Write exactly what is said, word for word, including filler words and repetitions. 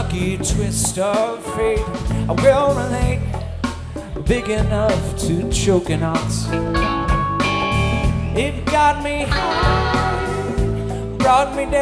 lucky twist of fate. I will relate, big enough to choke an ox. It got me high, brought me down.